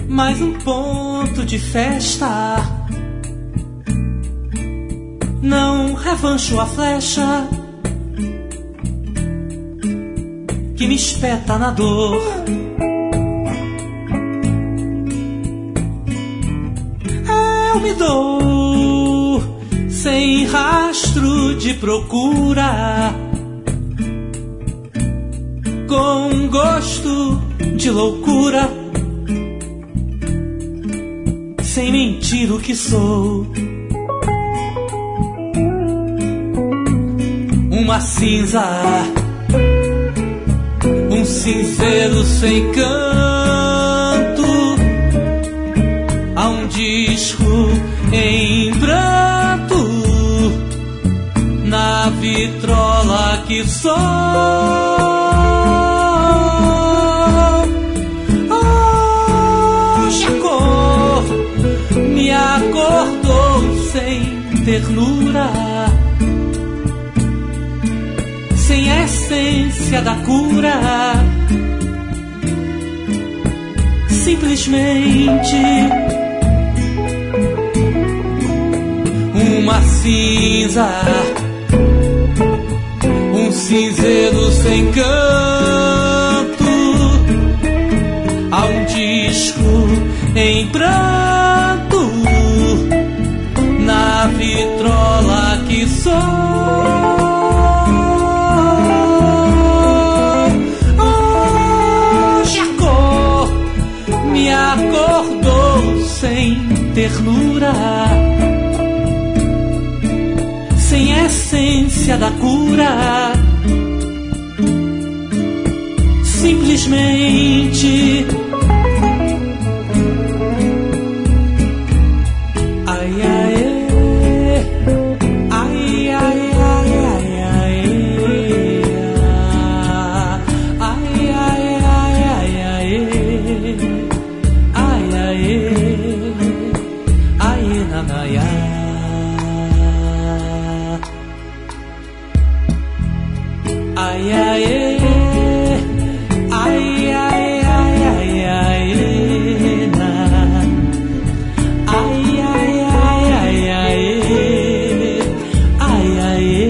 mais um ponto de festa. Não revancho a flecha que me espeta na dor. Eu me dou sem rastro de procura, com gosto de loucura, sem mentir o que sou. Uma cinza, um cinzeiro sem canto, há um disco em pranto na vitrola que sou. Hoje a cor me acordou sem ternura, sem a essência da cura, simplesmente uma cinza, um cinzeiro sem canto, há um disco em pranto na vitrola que sou. Me acordou sem ternura, sem essência da cura, simplesmente ai ai ai ai ai ai ai ai